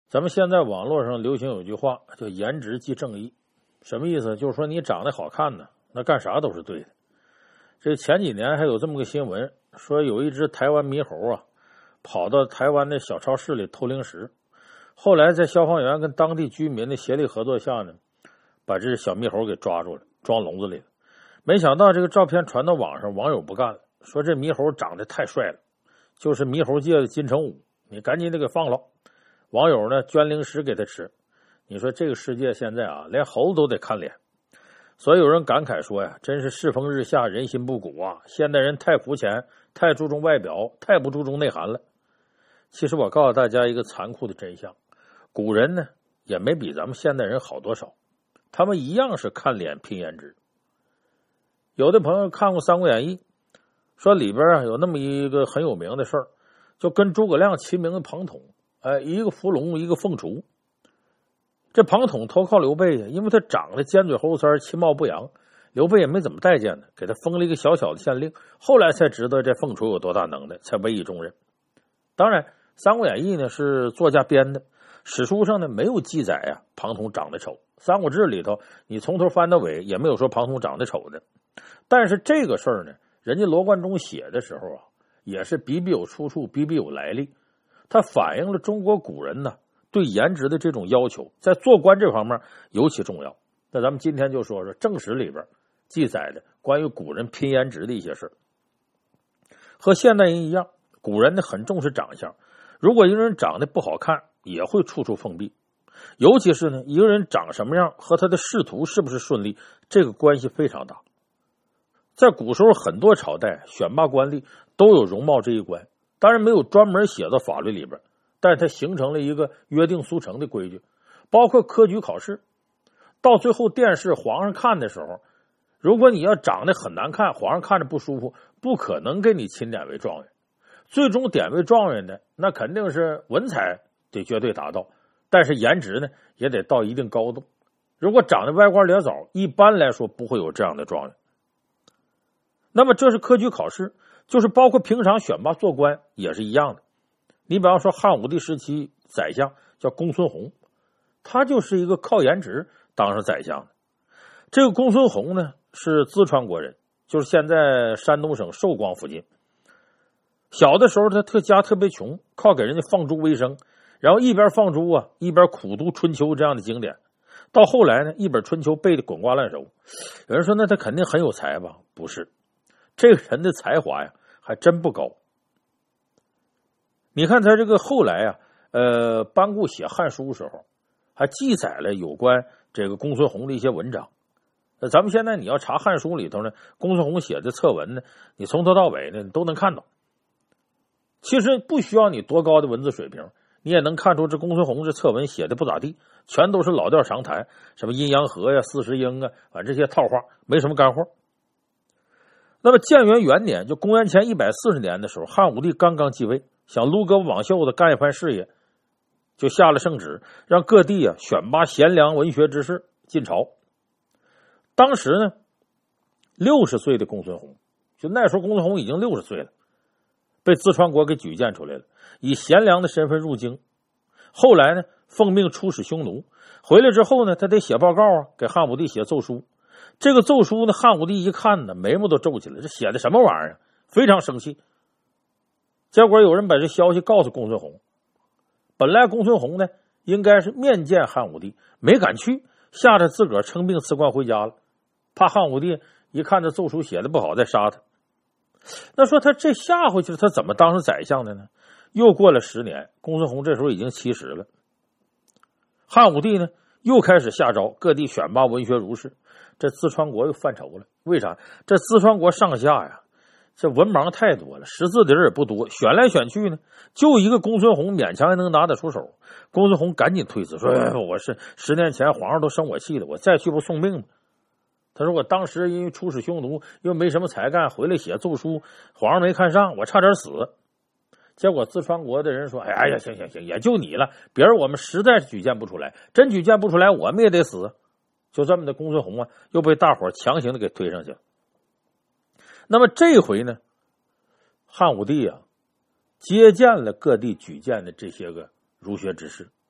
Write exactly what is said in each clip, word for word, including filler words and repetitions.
咱们现在网络上流行有句话叫颜值即正义，什么意思？就是说你长得好看呢，那干啥都是对的。这前几年还有这么个新闻，说有一只台湾猕猴啊，跑到台湾的小超市里偷零食，后来在消防员跟当地居民的协力合作下呢，把这小猕猴给抓住了，装笼子里了。没想到这个照片传到网上，网友不干了，说这猕猴长得太帅了，就是猕猴界的金城武，你赶紧得给放了。网友呢捐零食给他吃，你说这个世界现在啊，连猴子都得看脸。所以有人感慨说呀，真是世风日下，人心不古啊！现代人太肤浅，太注重外表，太不注重内涵了。其实我告诉大家一个残酷的真相，古人呢也没比咱们现代人好多少，他们一样是看脸拼颜值。有的朋友看过《三国演义》，说里边啊有那么一个很有名的事儿，就跟诸葛亮齐名的庞统，哎，一个伏龙，一个凤雏。这庞统投靠刘备，因为他长得尖嘴猴腮，其貌不扬，刘备也没怎么待见呢，给他封了一个小小的县令。后来才知道这凤雏有多大能耐，才委以重任。当然，《三国演义》呢是作家编的，史书上呢没有记载啊庞统长得丑，《三国志》里头你从头翻到尾也没有说庞统长得丑的。但是这个事儿呢，人家罗贯中写的时候啊，也是笔笔有出处，笔笔有来历。它反映了中国古人呢对颜值的这种要求，在做官这方面尤其重要。那咱们今天就说说正史里边记载的关于古人拼颜值的一些事。和现代人一样，古人呢很重视长相，如果一个人长得不好看，也会处处封闭。尤其是呢，一个人长什么样和他的仕途是不是顺利，这个关系非常大。在古时候，很多朝代选拔官吏都有容貌这一关，当然没有专门写到法律里边，但是它形成了一个约定俗成的规矩。包括科举考试，到最后殿试皇上看的时候，如果你要长得很难看，皇上看着不舒服，不可能给你钦点为状元。最终点为状元的，那肯定是文采得绝对达到，但是颜值呢也得到一定高度。如果长得歪瓜裂枣，一般来说不会有这样的状元。那么这是科举考试，就是包括平常选拔做官也是一样的。你比方说汉武帝时期宰相叫公孙弘，他就是一个靠颜值当上宰相的。这个公孙弘呢是淄川国人，就是现在山东省寿光附近。小的时候他特家特别穷，靠给人家放猪为生，然后一边放猪啊一边苦读春秋这样的经典。到后来呢，一本春秋背得滚瓜烂熟。有人说那他肯定很有才吧？不是，这个人的才华呀还真不高。你看他这个后来啊，呃，班固写《汉书》时候，还记载了有关这个公孙弘的一些文章。那咱们现在你要查《汉书》里头呢，公孙弘写的策文呢，你从头到尾呢你都能看到。其实不需要你多高的文字水平，你也能看出这公孙弘这策文写的不咋地，全都是老调常谈，什么阴阳合呀、四时应啊，反正这些套话，没什么干货。那么建元元年，就公元前一百四十年的时候，汉武帝刚刚继位，想撸胳膊挽袖子干一番事业，就下了圣旨，让各地啊选拔贤良文学之士进朝。当时呢，六十岁的公孙弘，就那时候公孙弘已经六十岁了，被淄川国给举荐出来了，以贤良的身份入京。后来呢，奉命出使匈奴，回来之后呢，他得写报告啊，给汉武帝写奏书。这个奏书呢，汉武帝一看呢，眉毛都皱起来，这写的什么玩意儿？非常生气。结果有人把这消息告诉公孙弘，本来公孙弘呢应该是面见汉武帝，没敢去，吓得自个儿称病辞官回家了，怕汉武帝一看这奏书写的不好再杀他。那说他这下回去了，他怎么当上宰相的呢？又过了十年，公孙弘这时候已经七十了。汉武帝呢又开始下诏，各地选拔文学儒士。这淄川国又犯愁了，为啥？这淄川国上下呀，这文盲太多了，识字的人也不多，选来选去呢，就一个公孙弘勉强还能拿得出手。公孙弘赶紧推辞说：“哎，我是十年前皇上都生我气了，我再去不送命吗？”他说：“我当时因为出使匈奴，又没什么才干，回来写奏书，皇上没看上，我差点死。”结果淄川国的人说：“哎呀，行行行，也就你了，别人我们实在是举荐不出来，真举荐不出来，我们也得死。”就这么的，公孙弘啊，又被大伙强行的给推上去了。那么这回呢，汉武帝啊，接见了各地举荐的这些个儒学之士，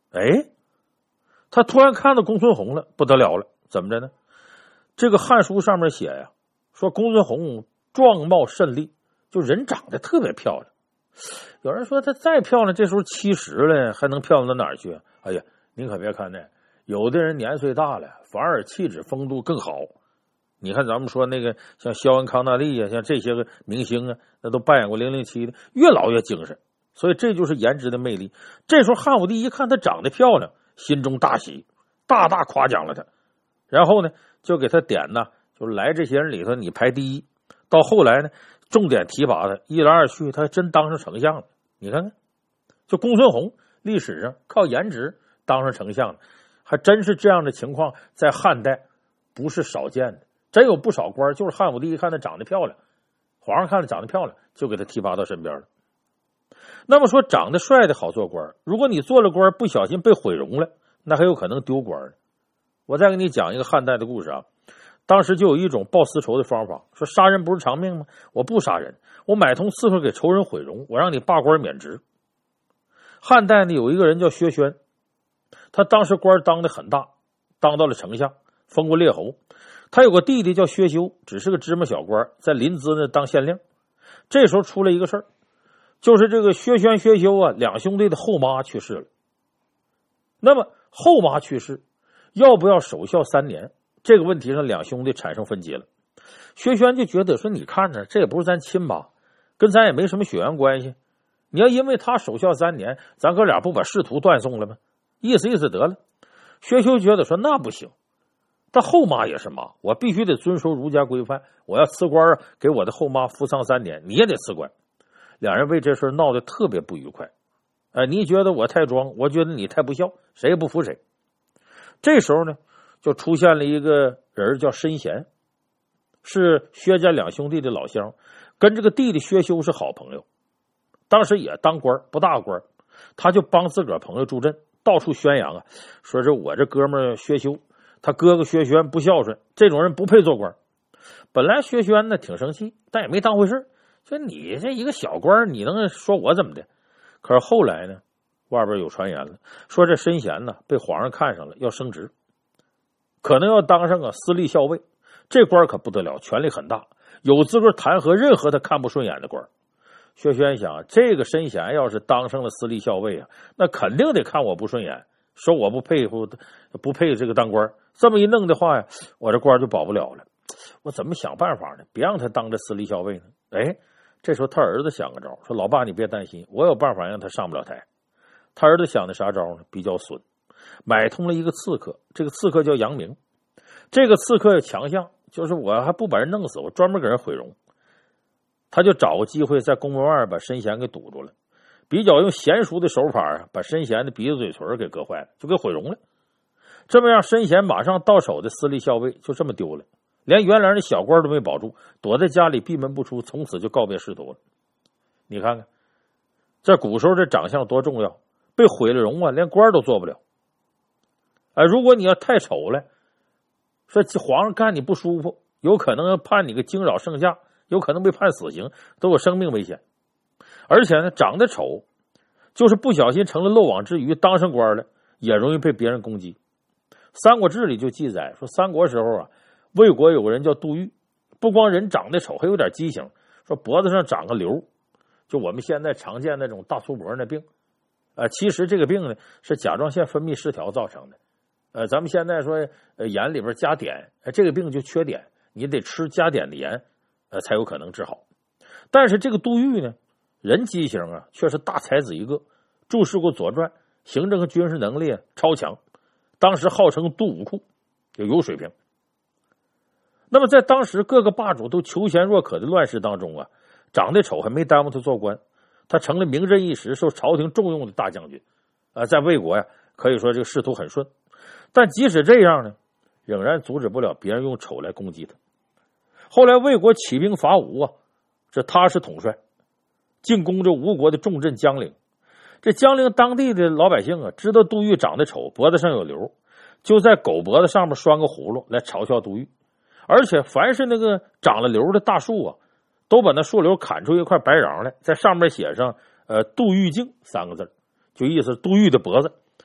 哎，他突然看到公孙弘了，不得了了，怎么着呢？这个《汉书》上面写呀，说公孙弘状貌甚丽，就人长得特别漂亮。有人说他再漂亮，这时候七十了，还能漂亮到哪儿去啊？哎呀，您可别看那，有的人年岁大了，反而气质风度更好。你看咱们说那个像肖恩康纳利啊，像这些个明星啊，那都扮演过零零七的，越老越精神。所以这就是颜值的魅力。这时候汉武帝一看她长得漂亮，心中大喜，大大夸奖了她。然后呢，就给他点呢，就来这些人里头你排第一。到后来呢，重点提拔他，一来二去，他还真当上丞相了。你看看，就公孙弘历史上靠颜值当上丞相了，还真是这样的情况，在汉代不是少见的。真有不少官就是汉武帝一看他长得漂亮，皇上看他长得漂亮，就给他提拔到身边了。那么说长得帅的好做官，如果你做了官不小心被毁容了，那还有可能丢官呢。我再给你讲一个汉代的故事啊，当时就有一种报私仇的方法，说杀人不是偿命吗？我不杀人，我买通刺客给仇人毁容，我让你罢官免职。汉代呢有一个人叫薛宣，他当时官当得很大，当到了丞相，封过列侯。他有个弟弟叫薛修，只是个芝麻小官，在临淄呢当县令。这时候出了一个事儿，就是这个薛宣薛修啊两兄弟的后妈去世了。那么后妈去世要不要守孝三年？这个问题上，两兄弟产生分歧了。薛宣就觉得说：“你看着，这也不是咱亲妈，跟咱也没什么血缘关系。你要因为他守孝三年，咱哥俩不把仕途断送了吗？意思意思得了。”薛修觉得说：“那不行，他后妈也是妈，我必须得遵守儒家规范。我要辞官，给我的后妈服丧三年，你也得辞官。”两人为这事闹得特别不愉快。哎，你觉得我太装，我觉得你太不孝，谁也不服谁。这时候呢，就出现了一个人叫申贤，是薛家两兄弟的老乡，跟这个弟弟薛修是好朋友，当时也当官，不大官，他就帮自个儿朋友助阵，到处宣扬啊，说是我这哥们儿薛修，他哥哥薛宣不孝顺，这种人不配做官。本来薛宣呢挺生气，但也没当回事，说你这一个小官，你能说我怎么的？可是后来呢，外边有传言了，说这申贤呢被皇上看上了，要升职，可能要当上个司隶校尉。这官可不得了，权力很大，有资格弹劾任何他看不顺眼的官。薛宣想，这个申贤要是当上了司隶校尉啊，那肯定得看我不顺眼，说我不佩服，不配这个当官。这么一弄的话呀，我这官就保不了了。我怎么想办法呢？别让他当这司隶校尉呢？哎，这时候他儿子想个招，说老爸你别担心，我有办法让他上不了台。他儿子想的啥招呢？比较损，买通了一个刺客，这个刺客叫杨明。这个刺客强项就是我还不把人弄死，我专门给人毁容。他就找个机会在宫门外把申贤给堵住了，比较用娴熟的手法把申贤的鼻子嘴唇给割坏了，就给毁容了。这么让申贤马上到手的司隶校尉就这么丢了，连原来的小官都没保住，躲在家里闭门不出，从此就告别仕途了。你看看在古时候这长相多重要，被毁了容啊，连官都做不了。哎，如果你要太丑了，说皇上看你不舒服，有可能判你个惊扰圣驾，有可能被判死刑，都有生命危险。而且呢，长得丑，就是不小心成了漏网之鱼，当上官了，也容易被别人攻击。三国志里就记载说，三国时候啊，魏国有个人叫杜预，不光人长得丑，还有点畸形，说脖子上长个瘤，就我们现在常见那种大粗脖那病。呃，其实这个病呢是甲状腺分泌失调造成的。呃，咱们现在说，呃，盐里边加碘，呃，这个病就缺碘，你得吃加碘的盐，呃，才有可能治好。但是这个杜预呢，人畸形啊，却是大才子一个，注释过《左传》，行政和军事能力啊超强，当时号称杜武库，就有水平。那么在当时各个霸主都求贤若渴的乱世当中啊，长得丑还没耽误他做官，他成了名震一时、受朝廷重用的大将军。啊、呃，在魏国呀，可以说这个仕途很顺。但即使这样呢，仍然阻止不了别人用丑来攻击他。后来魏国起兵伐吴啊，这他是统帅，进攻这吴国的重镇江陵。这江陵当地的老百姓啊，知道杜预长得丑，脖子上有瘤，就在狗脖子上面拴个葫芦来嘲笑杜预。而且凡是那个长了瘤的大树啊，都把那树瘤砍出一块白瓤来，在上面写上呃杜预镜三个字，就意思杜预的脖子。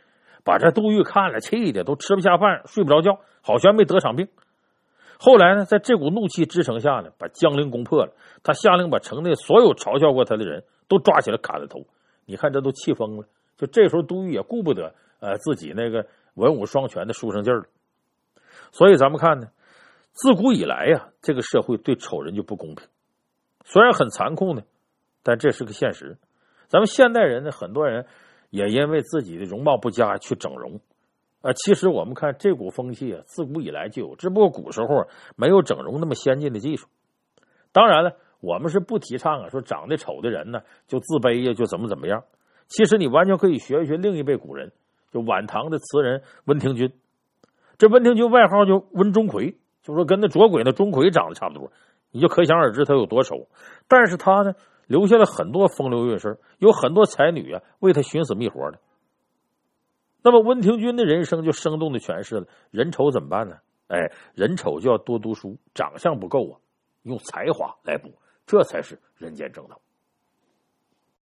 把这杜预看了，气的都吃不下饭，睡不着觉，好悬没得场病。后来呢，在这股怒气支撑下呢，把江陵攻破了。他下令把城内所有嘲笑过他的人都抓起来砍了头。你看这都气疯了。就这时候杜预也顾不得呃自己那个文武双全的书生劲儿了。所以咱们看呢，自古以来呀，这个社会对丑人就不公平。虽然很残酷呢，但这是个现实。咱们现代人呢，很多人也因为自己的容貌不佳去整容。啊，其实我们看这股风气啊，自古以来就有，只不过古时候没有整容那么先进的技术。当然了，我们是不提倡啊，说长得丑的人呢就自卑呀，就怎么怎么样。其实你完全可以学一学另一辈古人，就晚唐的词人温庭筠。这温庭筠外号就温钟馗，就说跟那捉鬼那钟馗长得差不多，你就可想而知他有多丑。但是他呢，留下了很多风流韵事，有很多才女啊为他寻死觅活的。那么温庭筠的人生就生动的诠释了人丑怎么办呢？哎，人丑就要多读书，长相不够啊，用才华来补，这才是人间正道。